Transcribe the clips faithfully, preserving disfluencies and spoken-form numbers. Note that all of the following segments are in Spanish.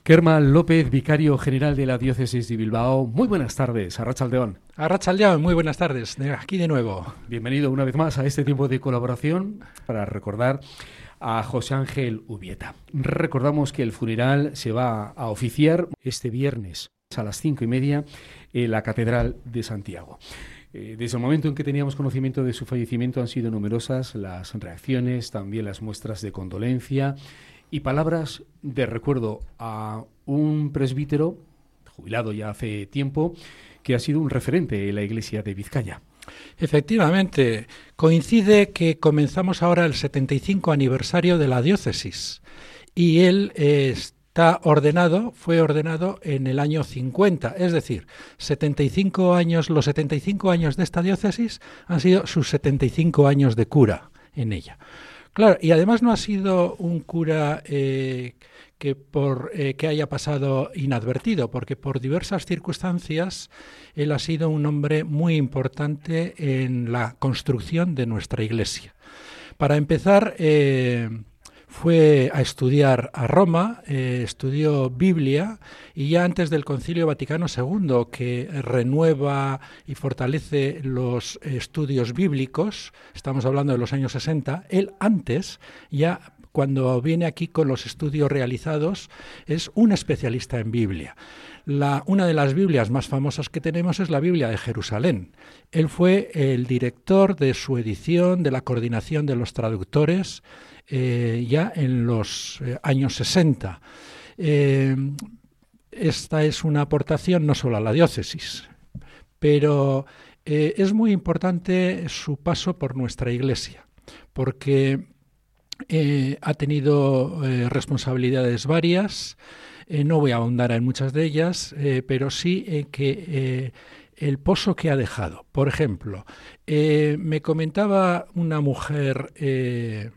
Kerman López, vicario general de la Diócesis de Bilbao. Muy buenas tardes, Arratsaldeon. Arratsaldeon, muy buenas tardes, aquí de nuevo. Bienvenido una vez más a este tiempo de colaboración para recordar a José Ángel Ubieta. Recordamos que el funeral se va a oficiar este viernes a las cinco y media en la Catedral de Santiago. Desde el momento en que teníamos conocimiento de su fallecimiento han sido numerosas las reacciones, también las muestras de condolencia y palabras de recuerdo a un presbítero, jubilado ya hace tiempo, que ha sido un referente en la Iglesia de Vizcaya. Efectivamente, coincide que comenzamos ahora el setenta y cinco aniversario de la diócesis y él eh, está ordenado, fue ordenado en el año cincuenta, es decir, setenta y cinco años, los setenta y cinco años de esta diócesis han sido sus setenta y cinco años de cura en ella. Claro, y además no ha sido un cura eh, que, por, eh, que haya pasado inadvertido, porque por diversas circunstancias él ha sido un hombre muy importante en la construcción de nuestra Iglesia. Para empezar, eh, fue a estudiar a Roma, eh, estudió Biblia y ya antes del Concilio Vaticano segundo, que renueva y fortalece los estudios bíblicos, estamos hablando de los años sesenta, él antes, ya cuando viene aquí con los estudios realizados, es un especialista en Biblia. La, una de las Biblias más famosas que tenemos es la Biblia de Jerusalén. Él fue el director de su edición, de la coordinación de los traductores, Eh, ya en los eh, años sesenta. Eh, esta es una aportación no solo a la diócesis, pero eh, es muy importante su paso por nuestra Iglesia, porque eh, ha tenido eh, responsabilidades varias, eh, no voy a ahondar en muchas de ellas, eh, pero sí eh, que eh, el pozo que ha dejado. Por ejemplo, eh, me comentaba una mujer eh,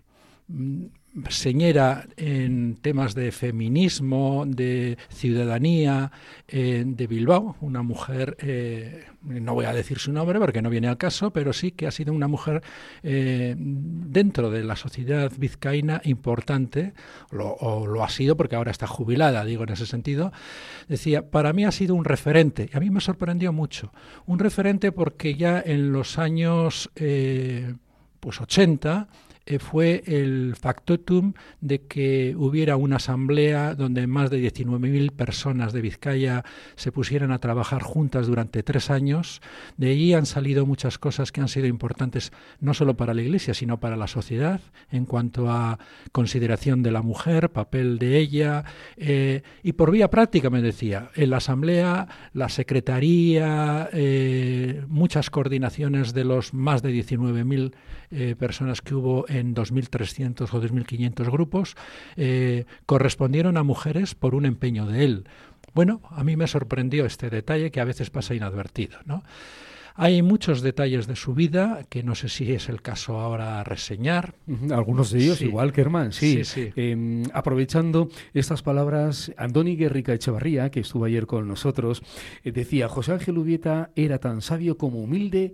señera en temas de feminismo, de ciudadanía, eh, de Bilbao, una mujer, eh, no voy a decir su nombre porque no viene al caso, pero sí que ha sido una mujer eh, dentro de la sociedad vizcaína importante, lo, o lo ha sido porque ahora está jubilada, digo en ese sentido. Decía, para mí ha sido un referente, y a mí me sorprendió mucho, un referente porque ya en los años eh, pues ochenta, fue el factotum de que hubiera una asamblea donde más de diecinueve mil personas de Vizcaya se pusieran a trabajar juntas durante tres años. De allí han salido muchas cosas que han sido importantes no solo para la Iglesia, sino para la sociedad, en cuanto a consideración de la mujer, papel de ella, eh, y por vía práctica, me decía, en la asamblea, la secretaría, eh, muchas coordinaciones de los más de diecinueve mil eh, personas que hubo en en dos mil trescientos o dos mil quinientos grupos, eh, correspondieron a mujeres por un empeño de él. Bueno, a mí me sorprendió este detalle que a veces pasa inadvertido, ¿no? Hay muchos detalles de su vida que no sé si es el caso ahora reseñar. Algunos de ellos, sí. Igual que Kerman, sí. sí, sí. Eh, aprovechando estas palabras, Andoni Guerrica Echevarría, que estuvo ayer con nosotros, eh, decía, José Ángel Ubieta era tan sabio como humilde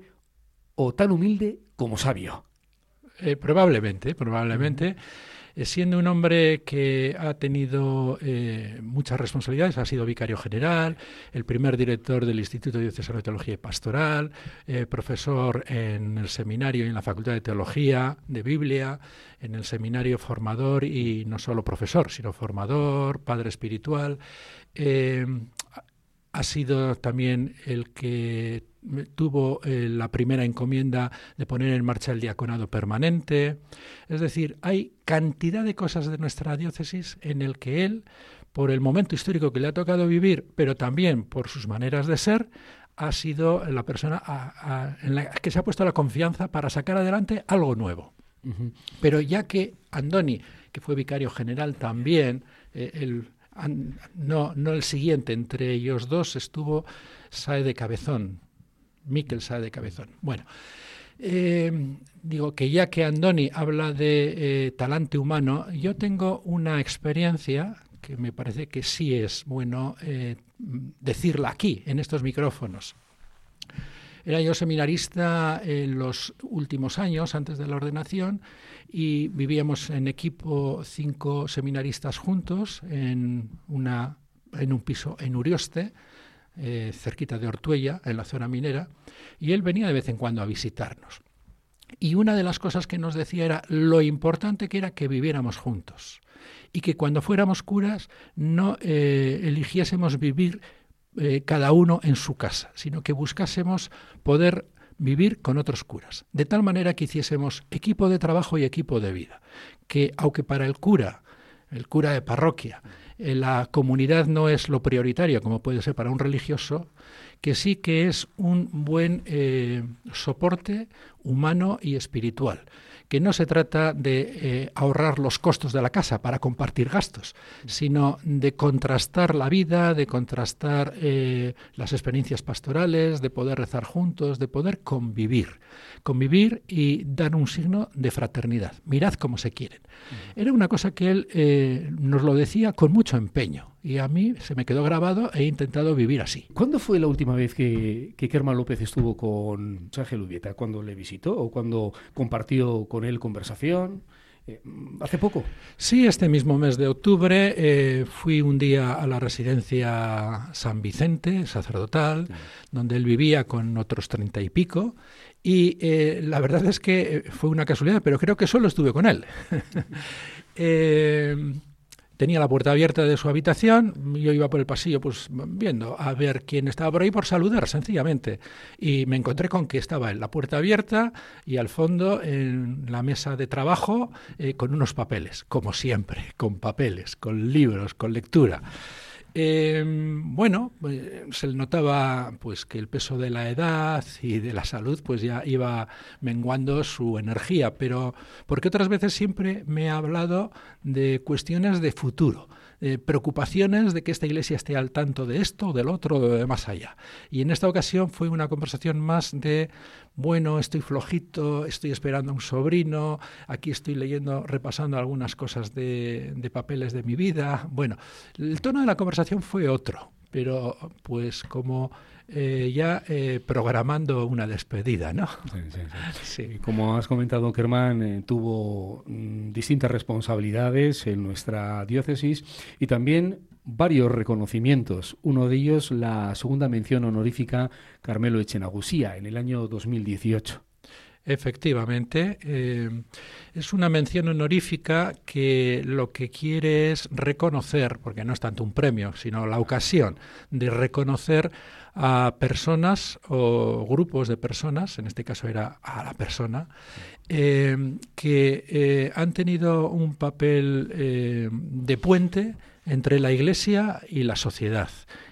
o tan humilde como sabio. Eh, probablemente, probablemente, uh-huh. eh, siendo un hombre que ha tenido eh, muchas responsabilidades, ha sido vicario general, el primer director del Instituto Diocesano de Teología y Pastoral, eh, profesor en el seminario y en la Facultad de Teología, de Biblia, en el seminario formador y no solo profesor, sino formador, padre espiritual. Eh, ha sido también el que tuvo eh, la primera encomienda de poner en marcha el diaconado permanente. Es decir, hay cantidad de cosas de nuestra diócesis en el que él, por el momento histórico que le ha tocado vivir, pero también por sus maneras de ser, ha sido la persona a, a, en la que se ha puesto la confianza para sacar adelante algo nuevo. Uh-huh. Pero ya que Andoni, que fue vicario general también, eh, el No, no el siguiente, entre ellos dos estuvo Sáez de Cabezón, Miquel Sáez de Cabezón. Bueno, eh, digo que ya que Andoni habla de eh, talante humano, yo tengo una experiencia que me parece que sí es bueno eh, decirla aquí, en estos micrófonos. Era yo seminarista en los últimos años, antes de la ordenación, y vivíamos en equipo cinco seminaristas juntos en una en un piso en Urioste, eh, cerquita de Ortuella, en la zona minera, y él venía de vez en cuando a visitarnos. Y una de las cosas que nos decía era lo importante que era que viviéramos juntos y que cuando fuéramos curas no eh, eligiésemos vivir eh, cada uno en su casa, sino que buscásemos poder vivir con otros curas, de tal manera que hiciésemos equipo de trabajo y equipo de vida, que aunque para el cura, el cura de parroquia, eh, la comunidad no es lo prioritario como puede ser para un religioso, que sí que es un buen eh, soporte humano y espiritual, que no se trata de eh, ahorrar los costos de la casa para compartir gastos, sino de contrastar la vida, de contrastar eh, las experiencias pastorales, de poder rezar juntos, de poder convivir, convivir y dar un signo de fraternidad. Mirad cómo se quieren. Era una cosa que él eh, nos lo decía con mucho empeño y a mí se me quedó grabado e he intentado vivir así. ¿Cuándo fue la última vez que, que Kerman López estuvo con José Ángel Ubieta? ¿Cuándo le visitó o cuando compartió con él conversación? Eh, ¿Hace poco? Sí, este mismo mes de octubre eh, fui un día a la residencia San Vicente, sacerdotal, sí, donde él vivía con otros treinta y pico, y eh, la verdad es que fue una casualidad, pero creo que solo estuve con él. eh, Tenía la puerta abierta de su habitación, yo iba por el pasillo pues viendo a ver quién estaba por ahí por saludar, sencillamente. Y me encontré con que estaba en la puerta abierta y al fondo en la mesa de trabajo eh, con unos papeles, como siempre, con papeles, con libros, con lectura. Eh, bueno, eh, se le notaba pues que el peso de la edad y de la salud pues ya iba menguando su energía, pero porque otras veces siempre me ha hablado de cuestiones de futuro, eh, preocupaciones de que esta iglesia esté al tanto de esto, del otro, de más allá. Y en esta ocasión fue una conversación más de, bueno, estoy flojito, estoy esperando a un sobrino, aquí estoy leyendo, repasando algunas cosas de, de papeles de mi vida. Bueno, el tono de la conversación fue otro, pero pues como eh, ya eh, programando una despedida, ¿no? Sí, sí, sí. Sí. Como has comentado, Kerman eh, tuvo mm, distintas responsabilidades en nuestra diócesis y también varios reconocimientos. Uno de ellos, la segunda mención honorífica Carmelo Echenagusía en el año dos mil dieciocho. Efectivamente, eh, es una mención honorífica que lo que quiere es reconocer, porque no es tanto un premio, sino la ocasión de reconocer a personas o grupos de personas, en este caso era a la persona, eh, que eh, han tenido un papel eh, de puente entre la Iglesia y la sociedad,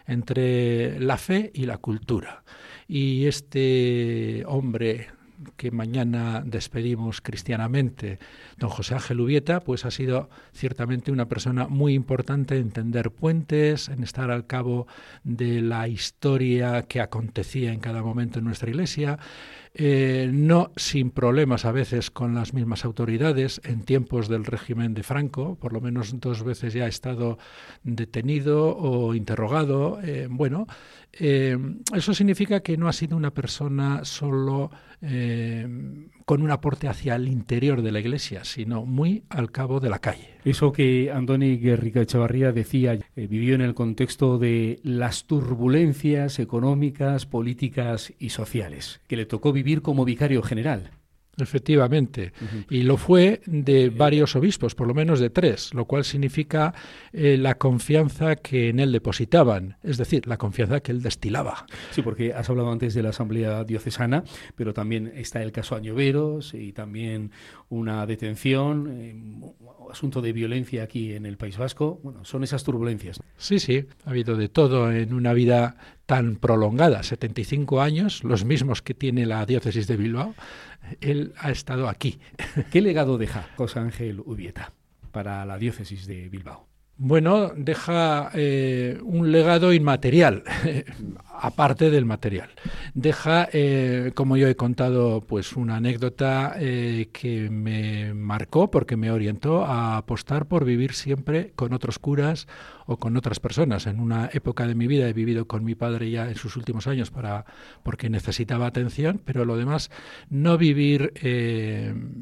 entre la fe y la cultura. Y este hombre que mañana despedimos cristianamente, don José Ángel Ubieta, pues ha sido ciertamente una persona muy importante en tender puentes, en estar al cabo de la historia que acontecía en cada momento en nuestra iglesia, eh, no sin problemas a veces con las mismas autoridades en tiempos del régimen de Franco, por lo menos dos veces ya ha estado detenido o interrogado. Eh, bueno, eh, eso significa que no ha sido una persona solo eh, con un aporte hacia el interior de la iglesia, sino muy al cabo de la calle. Eso que Andoni Guerrica Echevarría decía, eh, vivió en el contexto de las turbulencias económicas, políticas y sociales, que le tocó vivir como vicario general. Efectivamente, uh-huh. Y lo fue de varios obispos, por lo menos de tres, lo cual significa eh, la confianza que en él depositaban, es decir, la confianza que él destilaba. Sí, porque has hablado antes de la Asamblea Diocesana, pero también está el caso Añoveros y también una detención, eh, asunto de violencia aquí en el País Vasco. Bueno, son esas turbulencias. Sí, sí, ha habido de todo en una vida tan prolongada, setenta y cinco años, los mismos que tiene la diócesis de Bilbao. Él ha estado aquí. ¿Qué legado deja José Ángel Ubieta para la diócesis de Bilbao? Bueno, deja eh, un legado inmaterial, aparte del material. Deja, eh, como yo he contado, pues una anécdota eh, que me marcó porque me orientó a apostar por vivir siempre con otros curas o con otras personas. En una época de mi vida he vivido con mi padre ya en sus últimos años para porque necesitaba atención, pero lo demás, no vivir Eh,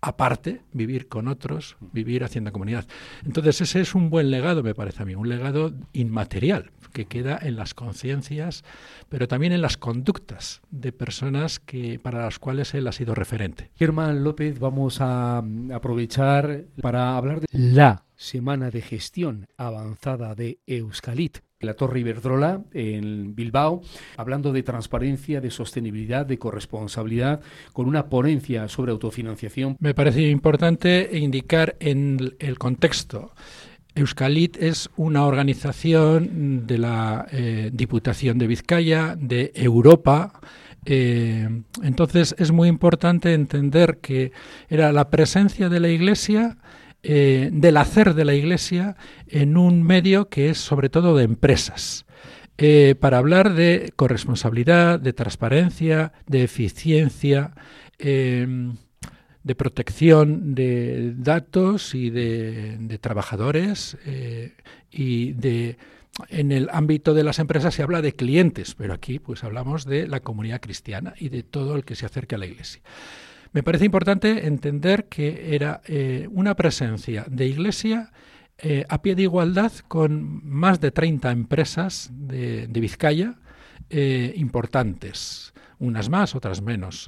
aparte, vivir con otros, vivir haciendo comunidad. Entonces ese es un buen legado, me parece a mí, un legado inmaterial que queda en las conciencias, pero también en las conductas de personas que para las cuales él ha sido referente. Germán López, vamos a aprovechar para hablar de la Semana de Gestión Avanzada de Euskalit, la Torre Iberdrola en Bilbao, hablando de transparencia, de sostenibilidad, de corresponsabilidad, con una ponencia sobre autofinanciación. Me parece importante indicar en el contexto. Euskalit es una organización de la eh, Diputación de Vizcaya, de Europa. Eh, entonces es muy importante entender que era la presencia de la Iglesia, eh, del hacer de la Iglesia en un medio que es sobre todo de empresas, eh, para hablar de corresponsabilidad, de transparencia, de eficiencia, eh, de protección de datos y de, de trabajadores, eh, y de en el ámbito de las empresas se habla de clientes, pero aquí pues hablamos de la comunidad cristiana y de todo el que se acerque a la Iglesia. Me parece importante entender que era eh, una presencia de Iglesia eh, a pie de igualdad con más de treinta empresas de, de Vizcaya eh, importantes, unas más, otras menos.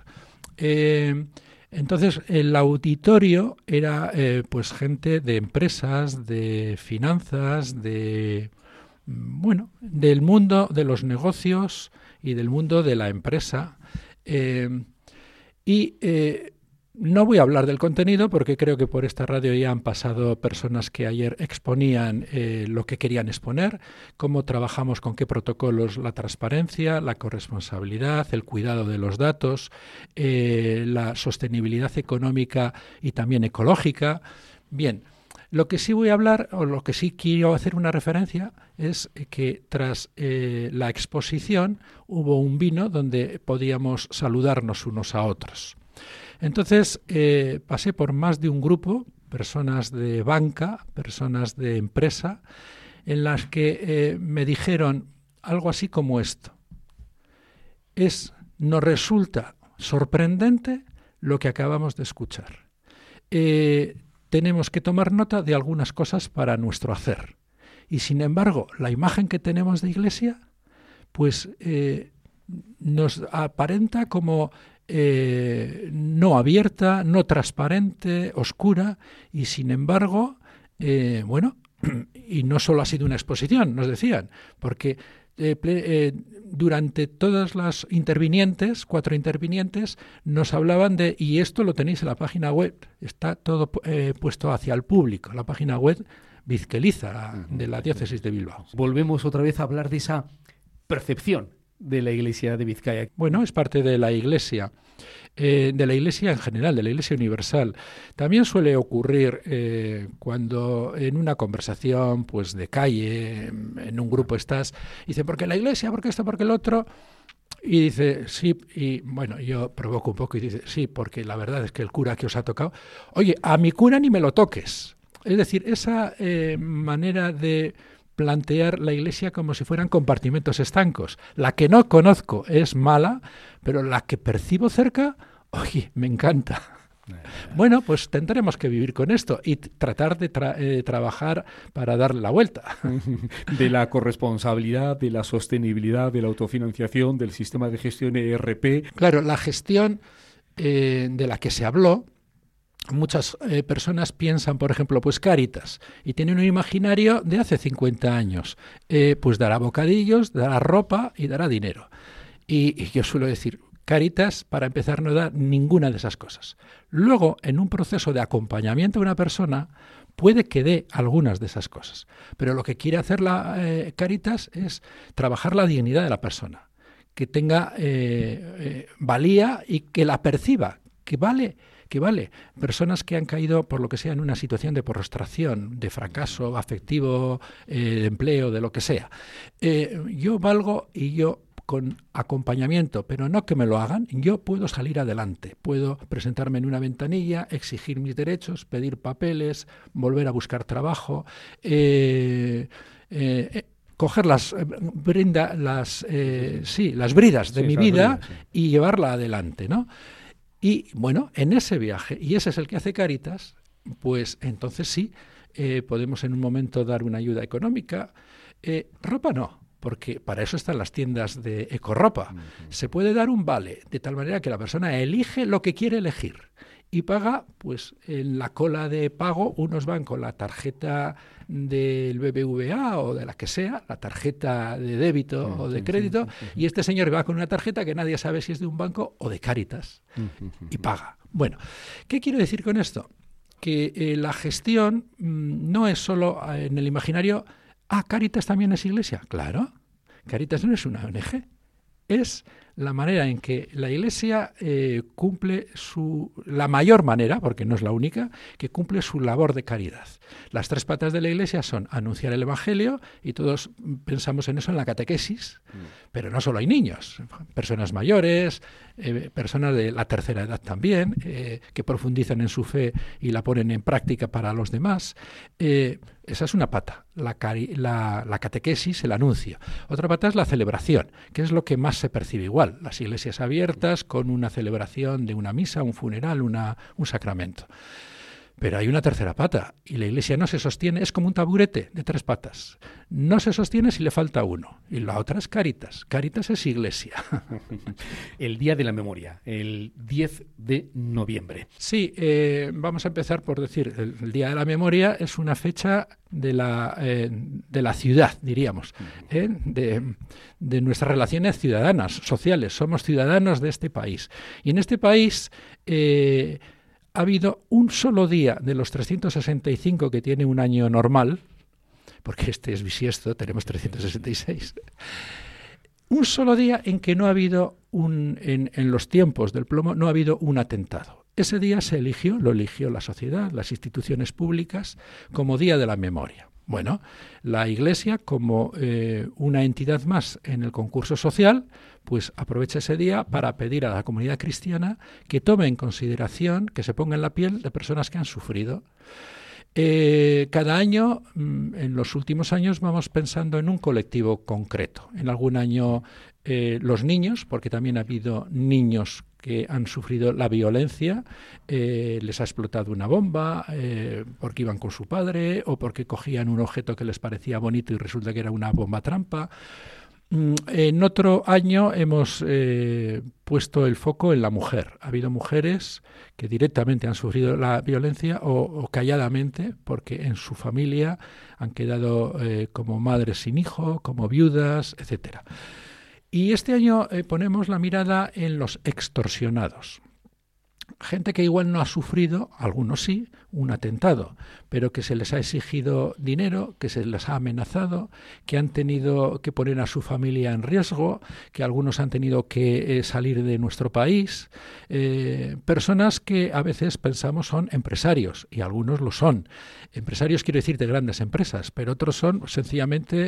Eh, Entonces, el auditorio era eh, pues gente de empresas, de finanzas, de bueno, del mundo de los negocios y del mundo de la empresa. Eh, y eh, no voy a hablar del contenido porque creo que por esta radio ya han pasado personas que ayer exponían eh, lo que querían exponer, cómo trabajamos, con qué protocolos, la transparencia, la corresponsabilidad, el cuidado de los datos, eh, la sostenibilidad económica y también ecológica. Bien, lo que sí voy a hablar, o lo que sí quiero hacer una referencia, es que tras eh, la exposición hubo un vino donde podíamos saludarnos unos a otros. Entonces eh, pasé por más de un grupo, personas de banca, personas de empresa, en las que eh, me dijeron algo así como esto. Es, nos resulta sorprendente lo que acabamos de escuchar. Eh, tenemos que tomar nota de algunas cosas para nuestro hacer. Y sin embargo, la imagen que tenemos de Iglesia, pues eh, nos aparenta como Eh, no abierta, no transparente, oscura, y sin embargo, eh, bueno, y no solo ha sido una exposición, nos decían, porque eh, eh, durante todas las intervinientes, cuatro intervinientes, nos hablaban de, y esto lo tenéis en la página web, está todo eh, puesto hacia el público, la página web Vizqueliza, de la diócesis de Bilbao. Volvemos otra vez a hablar de esa percepción de la Iglesia de Vizcaya. Bueno, es parte de la Iglesia, eh, de la Iglesia en general, de la Iglesia universal. También suele ocurrir eh, cuando en una conversación pues de calle, en un grupo estás, y dice, ¿por qué la Iglesia? ¿Por qué esto? ¿Por qué el otro? Y dice, sí, y bueno, yo provoco un poco y dice, sí, porque la verdad es que el cura que os ha tocado, oye, a mi cura ni me lo toques. Es decir, esa eh, manera de plantear la Iglesia como si fueran compartimentos estancos. La que no conozco es mala, pero la que percibo cerca, oye, me encanta. Bueno, pues tendremos que vivir con esto y tratar de tra- eh, trabajar para darle la vuelta. De la corresponsabilidad, de la sostenibilidad, de la autofinanciación, del sistema de gestión E R P. Claro, la gestión eh, de la que se habló, muchas eh, personas piensan, por ejemplo, pues Cáritas, y tienen un imaginario de hace cincuenta años. Eh, pues dará bocadillos, dará ropa y dará dinero. Y, y yo suelo decir, Cáritas, para empezar, no da ninguna de esas cosas. Luego, en un proceso de acompañamiento de una persona, puede que dé algunas de esas cosas. Pero lo que quiere hacer la eh, Cáritas es trabajar la dignidad de la persona, que tenga eh, eh, valía y que la perciba, que vale... que vale, personas que han caído por lo que sea en una situación de prostración, de fracaso afectivo, eh, de empleo, de lo que sea. Eh, yo valgo y yo con acompañamiento, pero no que me lo hagan, yo puedo salir adelante, puedo presentarme en una ventanilla, exigir mis derechos, pedir papeles, volver a buscar trabajo, eh, eh, coger las brinda, las eh, sí, las bridas de sí, mi vida bridas, sí. y llevarla adelante, ¿no? Y bueno, en ese viaje, y ese es el que hace Cáritas, pues entonces sí, eh, podemos en un momento dar una ayuda económica. Eh, ropa no, porque para eso están las tiendas de ecorropa. Uh-huh. Se puede dar un vale, de tal manera que la persona elige lo que quiere elegir y paga, pues en la cola de pago, unos van con la tarjeta del B B V A o de la que sea, la tarjeta de débito uh-huh. o de crédito, uh-huh. y este señor va con una tarjeta que nadie sabe si es de un banco o de Cáritas, uh-huh. y paga. Bueno, ¿qué quiero decir con esto? Que eh, la gestión mmm, no es solo eh, en el imaginario. Ah, Cáritas también es iglesia. Claro, Cáritas no es una O N Ge, es la manera en que la Iglesia eh, cumple su, la mayor manera, porque no es la única, que cumple su labor de caridad. Las tres patas de la Iglesia son anunciar el Evangelio, y todos pensamos en eso en la catequesis, mm. pero no solo hay niños, personas mayores, eh, personas de la tercera edad también, eh, que profundizan en su fe y la ponen en práctica para los demás. Eh, esa es una pata, la, cari- la, la catequesis, el anuncio. Otra pata es la celebración, que es lo que más se percibe igual. Las iglesias abiertas con una celebración de una misa, un funeral, una, un sacramento. Pero hay una tercera pata, y la Iglesia no se sostiene, es como un taburete de tres patas. No se sostiene si le falta uno, y la otra es Cáritas. Cáritas es Iglesia. El Día de la Memoria, el diez de noviembre. Sí, eh, vamos a empezar por decir, el, el Día de la Memoria es una fecha de la, eh, de la ciudad, diríamos, ¿eh? de, de nuestras relaciones ciudadanas, sociales. Somos ciudadanos de este país. Y en este país Eh, ha habido un solo día de los trescientos sesenta y cinco que tiene un año normal, porque este es bisiesto, tenemos trescientos sesenta y seis, un solo día en que no ha habido, un, en, en los tiempos del plomo, no ha habido un atentado. Ese día se eligió, lo eligió la sociedad, las instituciones públicas, como Día de la Memoria. Bueno, la Iglesia, como eh, una entidad más en el concurso social, pues aprovecha ese día para pedir a la comunidad cristiana que tome en consideración, que se ponga en la piel de personas que han sufrido. Eh, cada año, en los últimos años, vamos pensando en un colectivo concreto. En algún año eh, los niños, porque también ha habido niños que han sufrido la violencia, eh, les ha explotado una bomba eh, porque iban con su padre o porque cogían un objeto que les parecía bonito y resulta que era una bomba trampa. En otro año hemos eh, puesto el foco en la mujer. Ha habido mujeres que directamente han sufrido la violencia o, o calladamente porque en su familia han quedado eh, como madres sin hijo, como viudas, etcétera. Y este año eh, ponemos la mirada en los extorsionados. Gente que igual no ha sufrido, algunos sí, un atentado, pero que se les ha exigido dinero, que se les ha amenazado, que han tenido que poner a su familia en riesgo, que algunos han tenido que eh, salir de nuestro país. Eh, personas que a veces pensamos son empresarios, y algunos lo son. Empresarios quiero decir de grandes empresas, pero otros son sencillamente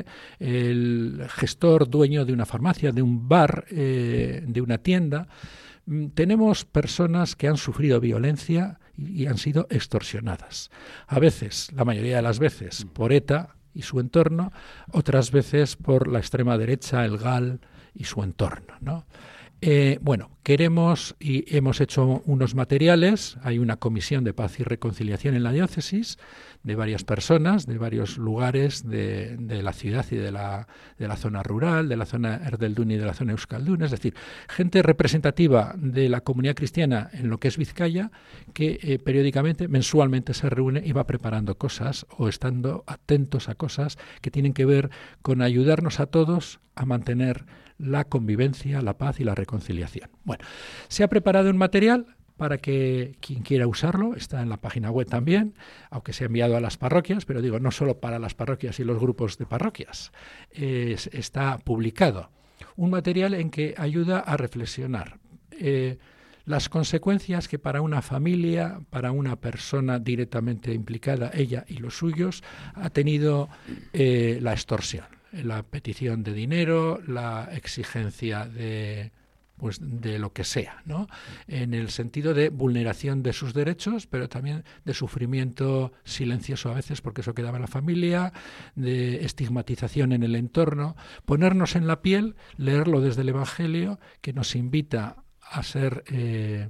el gestor, dueño de una farmacia, de un bar, eh, de una tienda. Tenemos personas que han sufrido violencia y, y han sido extorsionadas. A veces, la mayoría de las veces, por ETA y su entorno, otras veces por la extrema derecha, el G A L y su entorno, ¿no? Eh, bueno, queremos y hemos hecho unos materiales. Hay una comisión de paz y reconciliación en la diócesis de varias personas, de varios lugares de, de la ciudad y de la, de la zona rural, de la zona Erdeldún y de la zona Euskaldun, es decir, gente representativa de la comunidad cristiana en lo que es Vizcaya, que eh, periódicamente, mensualmente se reúne y va preparando cosas o estando atentos a cosas que tienen que ver con ayudarnos a todos a mantener la convivencia, la paz y la reconciliación. Bueno, se ha preparado un material para que quien quiera usarlo, está en la página web también, aunque se ha enviado a las parroquias, pero digo, no solo para las parroquias y los grupos de parroquias, es, está publicado. Un material en que ayuda a reflexionar eh, las consecuencias que para una familia, para una persona directamente implicada, ella y los suyos, ha tenido eh, la extorsión. La petición de dinero, la exigencia de, pues, de lo que sea, ¿no? En el sentido de vulneración de sus derechos, pero también de sufrimiento silencioso a veces, porque eso quedaba en la familia, de estigmatización en el entorno. Ponernos en la piel, leerlo desde el Evangelio, que nos invita a ser eh,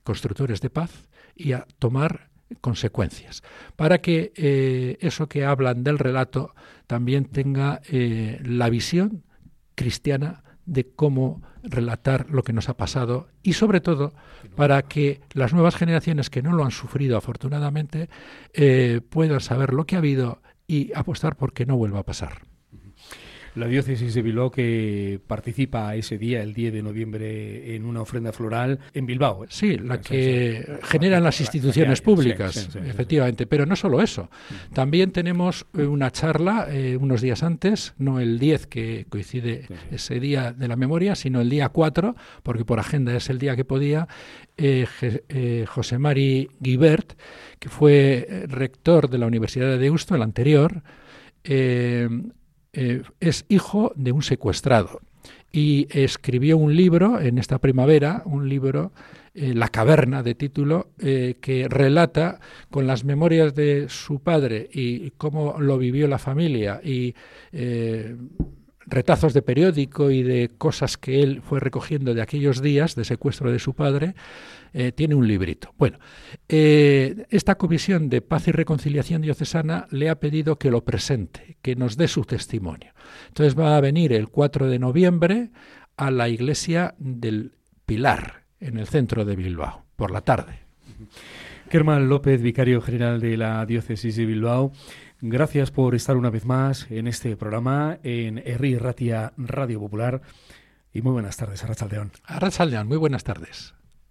constructores de paz y a tomar consecuencias, para que eh, eso que hablan del relato también tenga eh, la visión cristiana de cómo relatar lo que nos ha pasado y sobre todo para que las nuevas generaciones que no lo han sufrido afortunadamente eh, puedan saber lo que ha habido y apostar por que no vuelva a pasar. La diócesis de Bilbao que participa ese día, el diez de noviembre, en una ofrenda floral en Bilbao. Sí, la que generan las instituciones públicas, sí, sí, sí, efectivamente. Pero no solo eso. También tenemos una charla eh, unos días antes, no el diez que coincide sí, sí. ese día de la memoria, sino el día cuatro, porque por agenda es el día que podía, eh, eh, José Mari Guibert, que fue rector de la Universidad de Deusto, el anterior, eh, Eh, es hijo de un secuestrado y escribió un libro en esta primavera, un libro, eh, La caverna de título, eh, que relata con las memorias de su padre y cómo lo vivió la familia y eh, retazos de periódico y de cosas que él fue recogiendo de aquellos días de secuestro de su padre, eh, tiene un librito. Bueno, eh, esta Comisión de Paz y Reconciliación Diocesana le ha pedido que lo presente, que nos dé su testimonio. Entonces va a venir el cuatro de noviembre a la iglesia del Pilar, en el centro de Bilbao, por la tarde. Kerman López, vicario general de la diócesis de Bilbao, gracias por estar una vez más en este programa en Herri Ratia Radio Popular y muy buenas tardes, Arratsaldeon. Arratsaldeon, muy buenas tardes.